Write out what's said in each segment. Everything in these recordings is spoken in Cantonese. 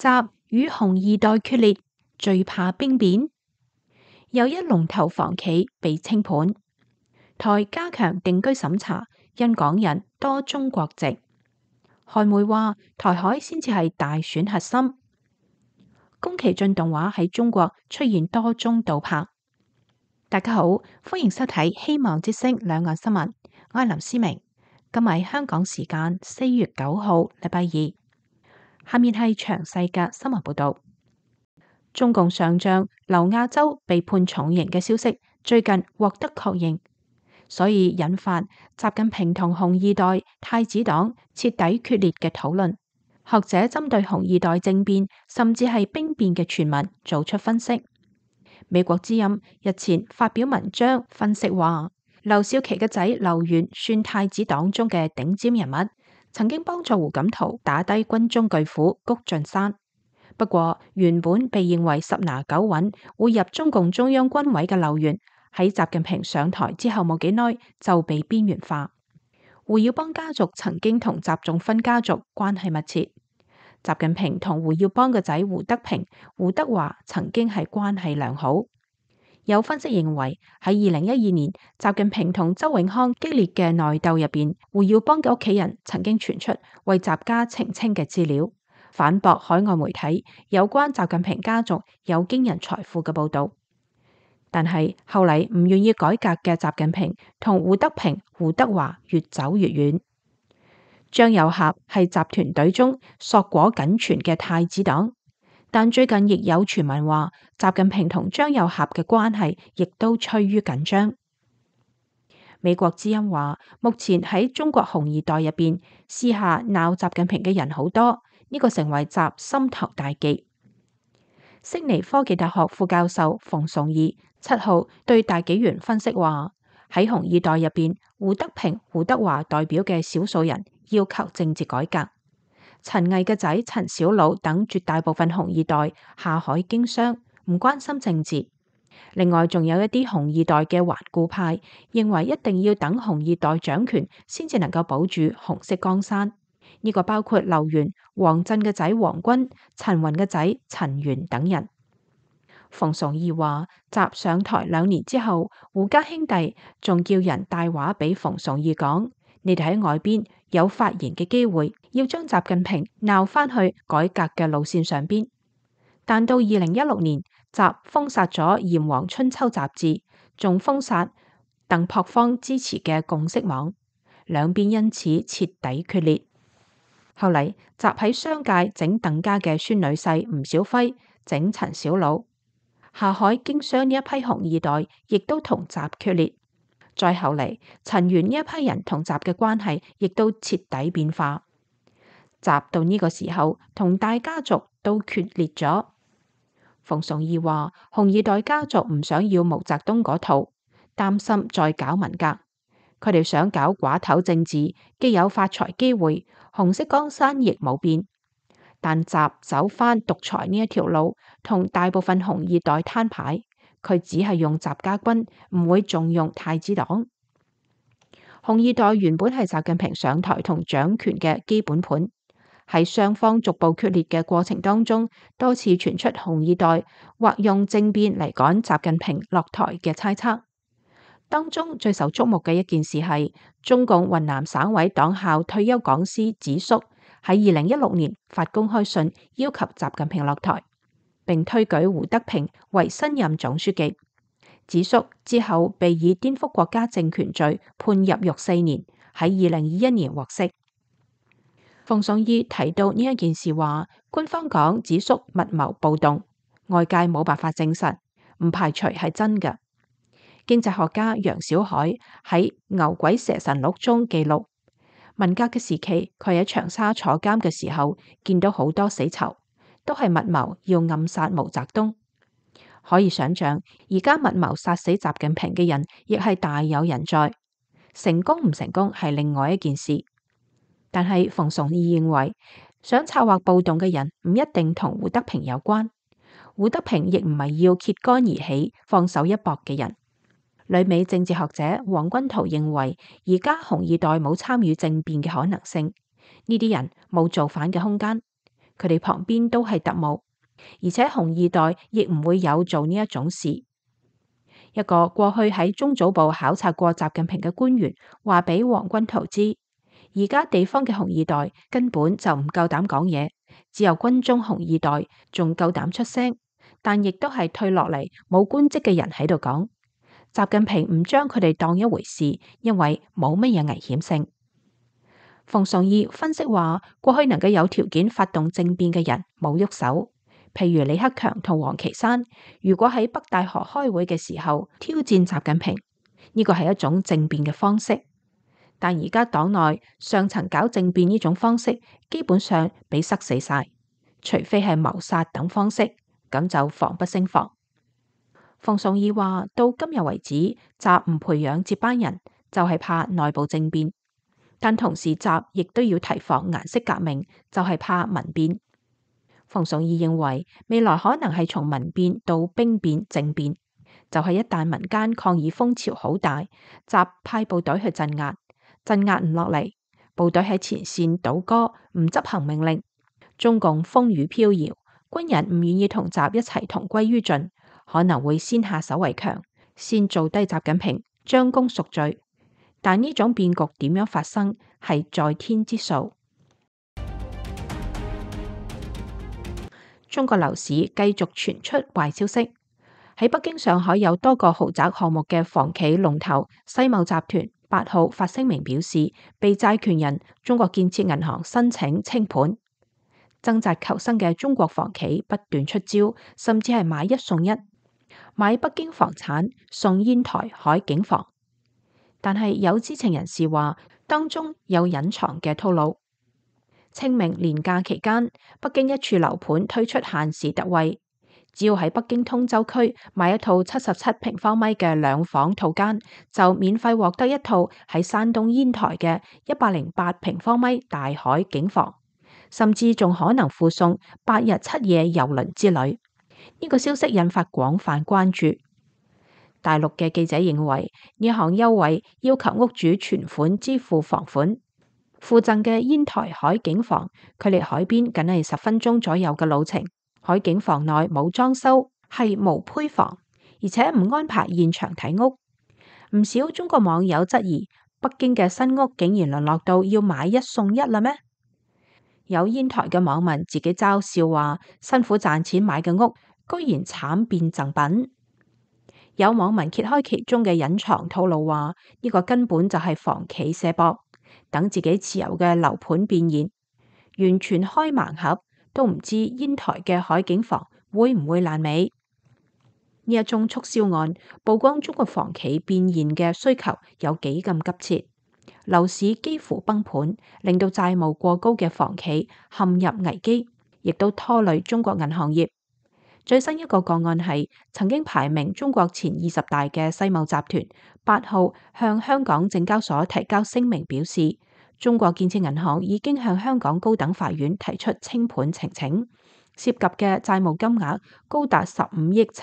習與紅二代決裂，最怕兵變。又一龍頭房企被清盤。台加強定居審查，因港人多中國籍。韓媒話台海先至係大選核心。宮崎駿動畫喺中國出現多宗盜拍。大家好，歡迎收睇希望之聲兩岸新聞，我係林思明。今日香港時間4月9號禮拜二，下面係詳細嘅新聞報道。中共上將劉亞洲被判重刑嘅消息最近獲得確認，所以引發習近平同紅二代太子黨徹底決裂嘅討論。學者針對紅二代政變甚至係兵變嘅傳聞做出分析。美國之音日前發表文章分析話，劉少奇嘅仔劉源算太子黨中嘅頂尖人物，曾經幫助胡錦濤打低軍中巨虎谷俊山。不過原本被認為十拿九穩會入中共中央軍委嘅劉源，喺習近平上台之後冇幾耐就被邊緣化。胡耀邦家族曾經同習仲勳家族關係密切，習近平同胡耀邦嘅仔胡德平、胡德華曾經係關係良好。有分析認為喺2012年習近平同周永康激烈嘅內鬥入邊，胡耀邦嘅屋企人曾經傳出為習家澄清嘅資料，反駁海外媒體有關習近平家族有驚人財富嘅報道。但係後嚟唔願意改革嘅習近平同胡德平、胡德華越走越遠。張又俠係集團隊中碩果僅存嘅太子黨，但最近亦有傳聞話習近平同張又俠嘅關係亦都趨於緊張。美國之音話，目前喺中國紅二代入邊，私下鬧習近平嘅人好多，呢個成為習心頭大忌。悉尼科技大學副教授馮崇義7號對大紀元分析話，喺紅二代入邊，胡德平、胡德華代表嘅少數人要求政治改革，陳毅嘅仔陳小魯等絕大部分紅二代下海經商，唔關心政治。另外仲有一啲紅二代嘅頑固派，認為一定要等紅二代掌權先至能夠保住紅色江山。呢個包括劉源、王震嘅仔王軍、陳雲嘅仔陳元等人。馮崇義話，習上台2年之後，胡家兄弟仲叫人帶話俾馮崇義講，你哋喺外邊有發言嘅機會，要將習近平鬧翻去改革嘅路線上邊。但到2016年，習封殺咗《炎黃春秋》雜誌，仲封殺鄧樸方支持嘅共識網，兩邊因此徹底決裂。後嚟習喺商界整鄧家嘅孫女婿吳小輝，整陳小魯，下海經商呢一批紅二代亦都同習決裂。再後嚟陳元呢一批人同習嘅關係亦都徹底變化。習到呢個時候同大家族都決裂咗。馮崇義話，紅二代家族唔想要毛澤東嗰套，擔心再搞文革。佢哋想搞寡頭政治，既有發財機會，紅色江山亦冇變。但習走翻獨裁呢一條路，同大部分紅二代攤牌，佢只係用習家軍，唔會重用太子黨。紅二代原本係習近平上台同掌權嘅基本盤，喺雙方逐步決裂嘅過程當中，多次傳出紅二代或用政變嚟趕習近平落台嘅猜測。當中最受矚目嘅一件事係，中共雲南省委黨校退休講師子叔喺2016年發公開信要求習近平落台，並推舉胡德平為新任總書記。子叔之後被以顛覆國家政權罪判入獄4年，喺2021年獲釋。馮崇義提到呢一件事話，官方講子叔密謀暴動，外界冇辦法證實，唔排除係真嘅。經濟學家楊小海喺《牛鬼蛇神錄》中記錄，文革嘅時期，佢喺長沙坐監嘅時候，見到好多死囚，都係密謀要暗殺毛澤東。可以想象，而家密謀殺死習近平嘅人，亦係大有人在。成功唔成功係另外一件事。但係馮崇義認為，想策劃暴動嘅人唔一定同胡德平有關，胡德平亦唔係要揭竿而起、放手一搏嘅人。旅美政治學者黃君濤認為，而家紅二代冇參與政變嘅可能性，呢啲人冇造反嘅空間。 佢哋旁邊都係特務，而且紅二代亦唔會有做呢一種事。一個過去喺中組部考察過習近平嘅官員話俾黃君濤知，而家地方嘅紅二代根本就唔夠膽講嘢，只有軍中紅二代仲夠膽出聲，但亦都係退落嚟冇官職嘅人喺度講。習近平唔將佢哋當一回事，因為冇乜嘢危險性。馮崇義分析話，過去能夠有條件發動政變嘅人冇喐手，譬如李克強同王岐山，如果喺北戴河開會嘅時候挑戰習近平，呢個係一種政變嘅方式。但而家黨內上層搞政變呢種方式，基本上被塞死晒，除非係謀殺等方式，咁就防不勝防。馮崇義話，到今日為止，習唔培養接班人，就係怕內部政變。但同時習亦都要提防顏色革命，就係怕民變。馮崇義認為未來可能係從民變到兵變政變，就係一旦民間抗議風潮好大，習派部隊去鎮壓，鎮壓唔落嚟，部隊喺前線倒戈唔執行命令，中共風雨飄搖，軍人唔願意同習一齊同歸於盡，可能會先下手為強，先做低習近平，將功贖罪。但呢種變局點樣發生係在天之數。中國樓市繼續傳出壞消息，喺北京、上海有多個豪宅項目嘅房企龍頭世茂集團8號發聲明表示，被債權人中國建設銀行申請清盤。掙扎求生嘅中國房企不斷出招，甚至係買一送一，買北京房產送煙台海景房。但係有知情人士話，當中有隱藏嘅套路。清明連假期間，北京一處樓盤推出限時特惠，只要喺北京通州區買一套77平方米嘅兩房套間，就免費獲得一套喺山東煙台嘅108平方米大海景房，甚至仲可能附送8日7夜郵輪之旅。呢個消息引發廣泛關注。大陸嘅記者認為，呢項優惠要求屋主存款支付房款，附贈嘅煙台海景房距離海邊僅係10分鐘左右嘅路程。海景房內冇裝修，係無胚房，而且唔安排現場睇屋。唔少中國網友質疑，北京嘅新屋竟然淪落到要買一送一啦咩？有煙台嘅網民自己嘲笑話，辛苦賺錢買嘅屋，居然慘變贈品。有網民揭開其中嘅隱藏套路，話呢個根本就係房企卸膊，等自己持有嘅樓盤變現，完全開盲盒，都唔知煙台嘅海景房會唔會爛尾。呢一宗促銷案曝光中國房企變現嘅需求有幾咁急切，樓市幾乎崩盤，令到債務過高嘅房企陷入危機，亦都拖累中國銀行業。最新一個個案係曾經排名中國前20大嘅世茂集團8號向香港證交所提交聲明，表示中國建設銀行已經向香港高等法院提出清盤呈請，涉及嘅債務金額高達15億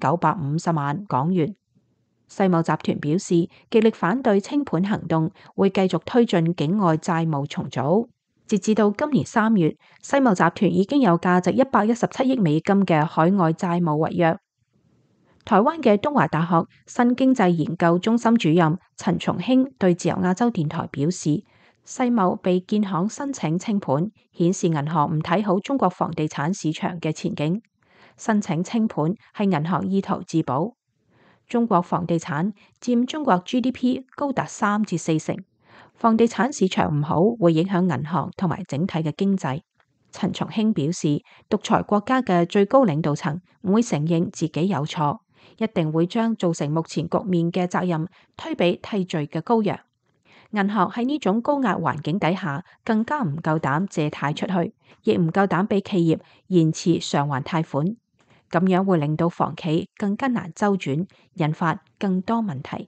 7950萬港元。世茂集團表示極力反對清盤行動，會繼續推進境外債務重組。截至到今年3月，世茂集團已經有價值117億美金嘅海外債務違約。台灣嘅東華大學新經濟研究中心主任陳松興對自由亞洲電台表示，世茂被建行申請清盤，顯示銀行唔睇好中國房地產市場嘅前景。申請清盤係銀行意圖自保。中國房地產佔中國 GDP 高達3至4成。房地產市場唔好，會影響銀行同埋整體嘅經濟。陳松興表示，獨裁國家嘅最高領導層唔會承認自己有錯，一定會將造成目前局面嘅責任推俾替罪嘅羔羊。銀行喺呢種高壓環境底下，更加唔夠膽借貸出去，亦唔夠膽俾企業延遲償還貸款，咁樣會令到房企更加難周轉，引發更多問題。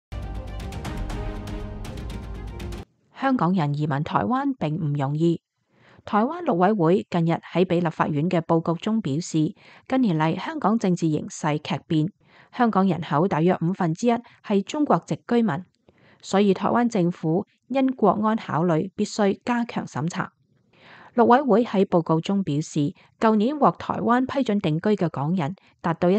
香港人移民台灣並唔容易。台灣陸委會近日喺俾立法院嘅報告中表示，近年嚟香港政治形勢劇變，香港人口大約1/5係中國籍居民，所以台灣政府因國安考慮必須加強審查。 陸委會喺報告中表示，舊年獲台灣批准定居嘅港人達到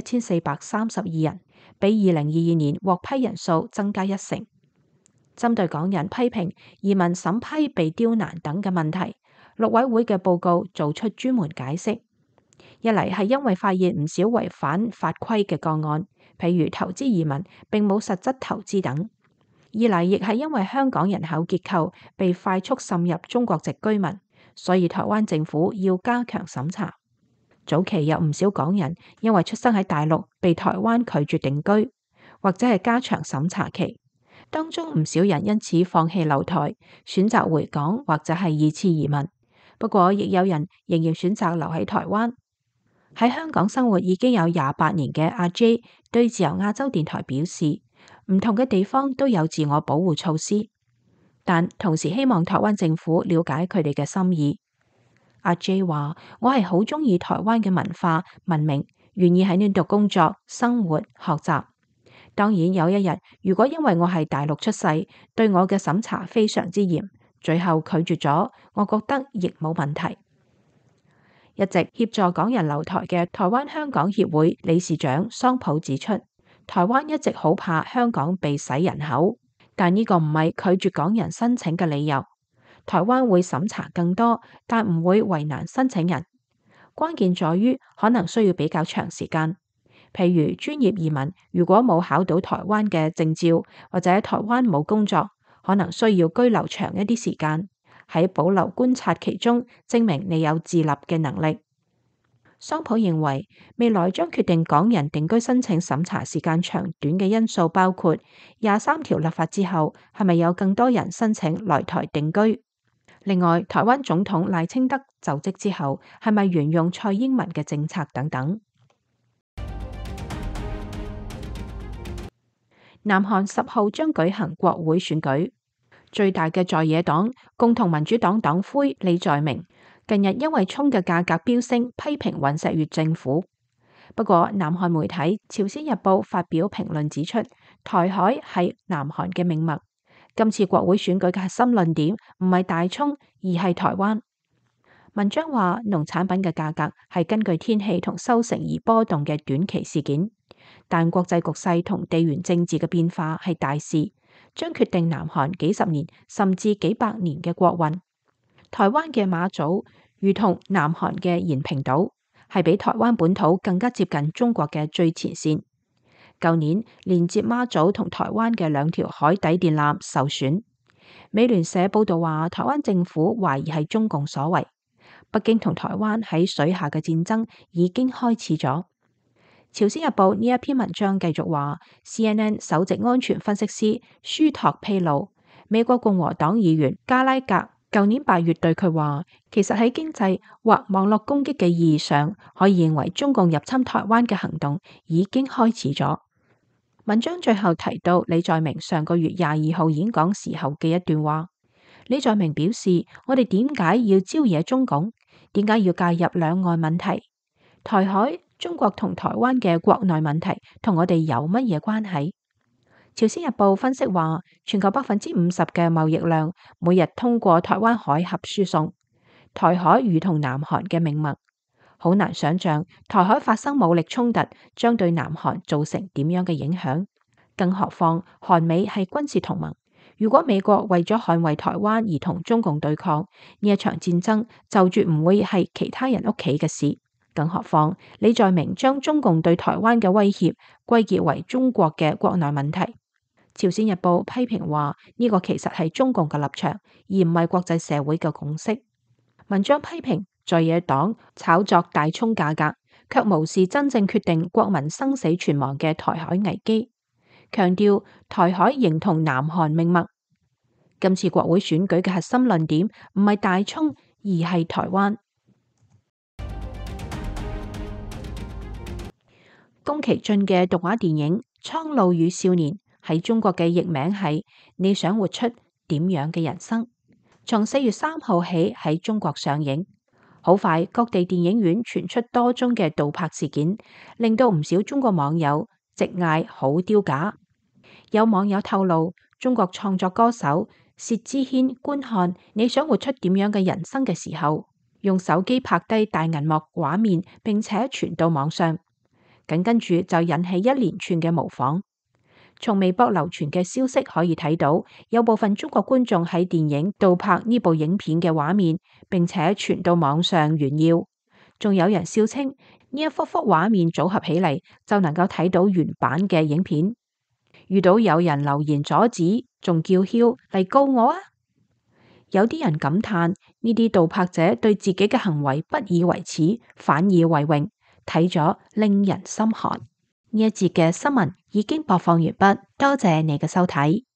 1432人，比2022年獲批人數增加1成。針對港人批評移民審批被刁難等嘅問題，陸委會嘅報告做出專門解釋。一嚟係因為發現唔少違反法規嘅個案，譬如投資移民並冇實質投資等；二嚟亦係因為香港人口結構被快速滲入中國籍居民，所以台灣政府要加強審查。早期有唔少港人因為出生喺大陸被台灣拒絕定居，或者係加長審查期，當中唔少人因此放棄留台，選擇回港或者係二次移民。不過亦有人仍然選擇留喺台灣。喺香港生活已經有28年嘅阿 J 對自由亞洲電台表示，唔同嘅地方都有自我保護措施，但同時希望台灣政府了解佢哋嘅心意。阿 J 話：我係好鍾意台灣嘅文化文明，願意喺呢度工作、生活、學習。當然有一日，如果因為我係大陸出世，對我嘅審查非常之嚴，最後拒絕咗，我覺得亦冇問題。一直協助港人留台嘅台灣香港協會理事長桑普指出，台灣一直好怕香港被洗人口，但呢個唔係拒絕港人申請嘅理由。台灣會審查更多，但唔會為難申請人。關鍵在於可能需要比較長時間。譬如專業移民如果冇考到台灣嘅證照，或者喺台灣冇工作，可能需要居留長一啲時間。喺保留觀察期中，證明你有自立嘅能力。桑普認為，未來將決定港人定居申請審查時間長短嘅因素包括23條立法之後，係咪有更多人申請來台定居？另外，台灣總統賴清德就職之後，係咪沿用蔡英文嘅政策等等。南韓10號將舉行國會選舉。最大嘅在野黨共同民主黨黨魁李在明近日因為蔥嘅價格飆升，批評尹錫悅政府。不過，南韓媒體《朝鮮日報》發表評論指出，台海係南韓嘅命脈。今次國會選舉嘅核心論點唔係大蔥，而係台灣。文章話，農產品嘅價格係根據天氣同收成而波動嘅短期事件，但國際局勢同地緣政治嘅變化係大事，將決定南韓幾十年甚至幾百年嘅國運。台灣嘅馬祖如同南韓嘅延平島，係比台灣本土更加接近中國嘅最前線。舊年連接馬祖同台灣嘅2條海底電纜受損。美聯社報道話，台灣政府懷疑係中共所為。北京同台灣喺水下嘅戰爭已經開始咗。朝鮮日報呢一篇文章繼續話 ，CNN 首席安全分析師舒托披露，美國共和黨議員加拉格舊年8月對佢話，其實喺經濟或網絡攻擊嘅意義上，可以認為中共入侵台灣嘅行動已經開始咗。文章最後提到李在明上個月22號演講時候嘅一段話，李在明表示：我哋點解要招惹中共？點解要介入兩岸問題？台海、中國同台灣嘅國內問題同我哋有乜嘢關係？朝鮮日報分析話，全球50%嘅貿易量每日通過台灣海峽輸送，台海如同南韓嘅命脈，好難想象台海發生武力衝突將對南韓造成點樣嘅影響。更何況韓美係軍事同盟，如果美國為咗捍衛台灣而同中共對抗，呢一場戰爭就絕唔會係其他人屋企嘅事。更何況李在明將中共對台灣嘅威脅歸結為中國嘅國內問題。朝鮮日報批評話，呢個其實係中共嘅立場，而唔係國際社會嘅共識。文章批評在野黨炒作大蔥價格，卻無視真正決定國民生死存亡嘅台海危機，強調台海形同南韓命脈。今次國會選舉嘅核心論點唔係大蔥，而係台灣。宮崎駿嘅動畫電影《蒼鷺與少年》喺中國嘅譯名係你想活出點樣嘅人生，從4月3號起喺中國上映。好快，各地電影院傳出多宗嘅盜拍事件，令到唔少中國網友直嗌好丟架。有網友透露，中國創作歌手薛之謙觀看你想活出點樣嘅人生嘅時候， 用手機拍低大銀幕畫面，並且傳到網上，緊跟住就引起一連串嘅模仿。從微博流傳嘅消息可以睇到，有部分中國觀眾喺電影盜拍呢部影片嘅畫面，並且傳到網上炫耀。仲有人笑稱呢一幅畫面組合起嚟就能夠睇到原版嘅影片。遇到有人留言阻止，仲叫囂嚟告我啊！有啲人感嘆呢啲盜拍者對自己嘅行為不以為恥，反以為榮，睇咗令人心寒。呢一節嘅新聞已經播放完畢，多謝你嘅收睇。